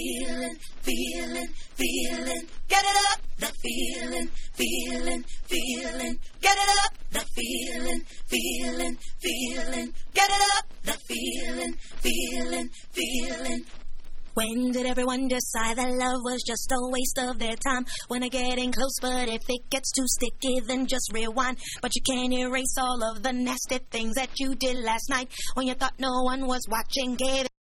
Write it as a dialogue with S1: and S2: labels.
S1: feeling, feeling, feeling. Get it up, that feeling, feeling, feeling. Get it up, that feeling, feeling, feeling. Get it up, that feeling, feeling, feeling. When did everyone decide that love was just a waste of their time? When I getting close, but if it gets too sticky, then just rewind. But you can't erase all of the nasty things that you did last night when you thought no one was watching. Gave